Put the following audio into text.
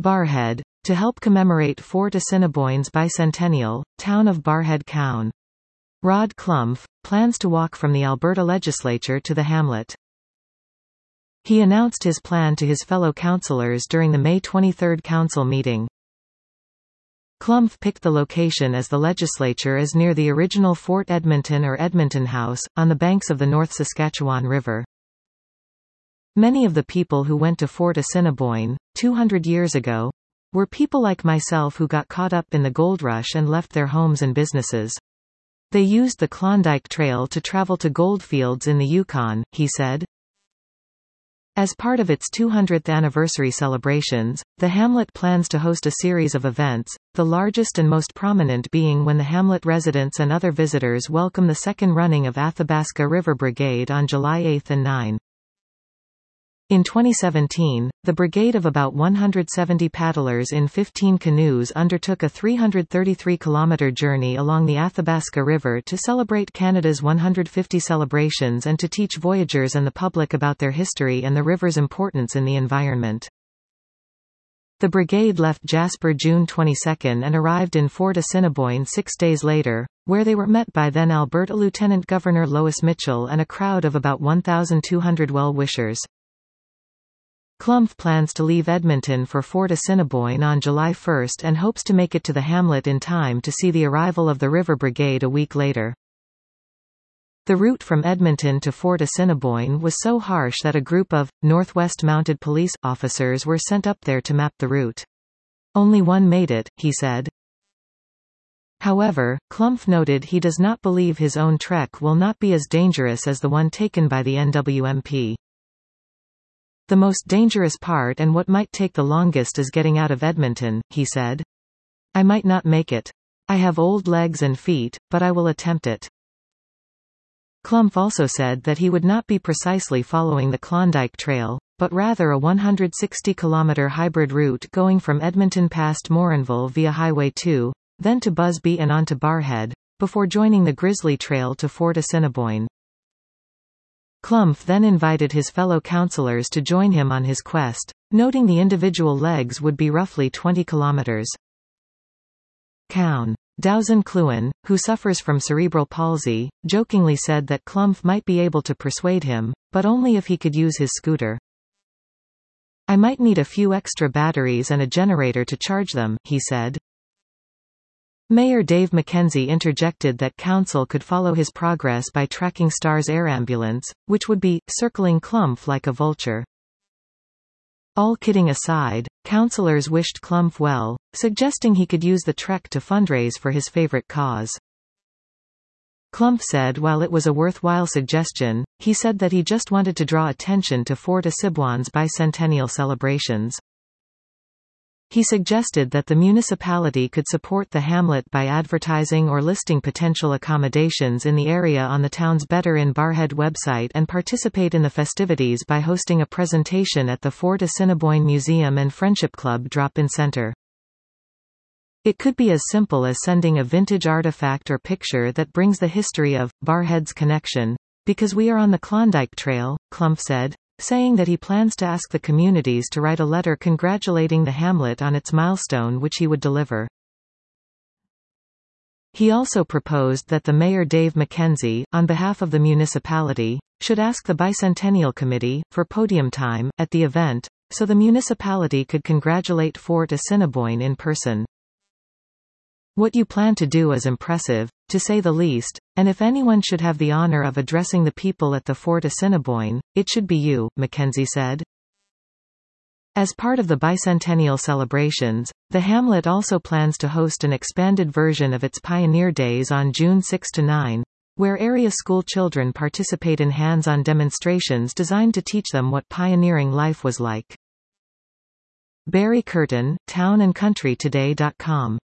Barrhead, to help commemorate Fort Assiniboine's bicentennial. Town of Barrhead Coun. Rod Clumph, plans to walk from the Alberta legislature to the hamlet. He announced his plan to his fellow councillors during the May 23 council meeting. Clumph picked the location as the legislature is near the original Fort Edmonton or Edmonton House, on the banks of the North Saskatchewan River. Many of the people who went to Fort Assiniboine, 200 years ago, were people like myself who got caught up in the gold rush and left their homes and businesses. They used the Klondike Trail to travel to goldfields in the Yukon, he said. As part of its 200th anniversary celebrations, the hamlet plans to host a series of events, the largest and most prominent being when the hamlet residents and other visitors welcome the second running of Athabasca River Brigade on July 8 and 9. In 2017, the brigade of about 170 paddlers in 15 canoes undertook a 333-kilometre journey along the Athabasca River to celebrate Canada's 150 celebrations and to teach voyageurs and the public about their history and the river's importance in the environment. The brigade left Jasper June 22 and arrived in Fort Assiniboine 6 days later, where they were met by then Alberta Lieutenant Governor Lois Mitchell and a crowd of about 1,200 well-wishers. Clumph plans to leave Edmonton for Fort Assiniboine on July 1 and hopes to make it to the hamlet in time to see the arrival of the River Brigade a week later. The route from Edmonton to Fort Assiniboine was so harsh that a group of Northwest Mounted Police officers were sent up there to map the route. Only one made it, he said. However, Clumph noted he does not believe his own trek will not be as dangerous as the one taken by the NWMP. The most dangerous part and what might take the longest is getting out of Edmonton, he said. I might not make it. I have old legs and feet, but I will attempt it. Clumph also said that he would not be precisely following the Klondike Trail, but rather a 160-kilometre hybrid route going from Edmonton past Morinville via Highway 2, then to Busby and on to Barrhead, before joining the Grizzly Trail to Fort Assiniboine. Clumph then invited his fellow councillors to join him on his quest, noting the individual legs would be roughly 20 kilometres. Coun. Dowson Cluin, who suffers from cerebral palsy, jokingly said that Clumph might be able to persuade him, but only if he could use his scooter. I might need a few extra batteries and a generator to charge them, he said. Mayor Dave McKenzie interjected that council could follow his progress by tracking Star's air ambulance, which would be circling Clumph like a vulture. All kidding aside, councillors wished Clumph well, suggesting he could use the trek to fundraise for his favorite cause. Clumph said while it was a worthwhile suggestion, he said that he just wanted to draw attention to Fort Assiniboine's bicentennial celebrations. He suggested that the municipality could support the hamlet by advertising or listing potential accommodations in the area on the town's Better in Barrhead website and participate in the festivities by hosting a presentation at the Fort Assiniboine Museum and Friendship Club drop-in center. It could be as simple as sending a vintage artifact or picture that brings the history of Barrhead's connection, because we are on the Klondike Trail, Clumph said, saying that he plans to ask the communities to write a letter congratulating the hamlet on its milestone which he would deliver. He also proposed that the Mayor Dave McKenzie, on behalf of the municipality, should ask the Bicentennial Committee for podium time at the event, so the municipality could congratulate Fort Assiniboine in person. What you plan to do is impressive, to say the least, and if anyone should have the honor of addressing the people at the Fort Assiniboine, it should be you, McKenzie said. As part of the bicentennial celebrations, the hamlet also plans to host an expanded version of its Pioneer Days on June 6–9, where area school children participate in hands-on demonstrations designed to teach them what pioneering life was like. Barry Curtin, townandcountrytoday.com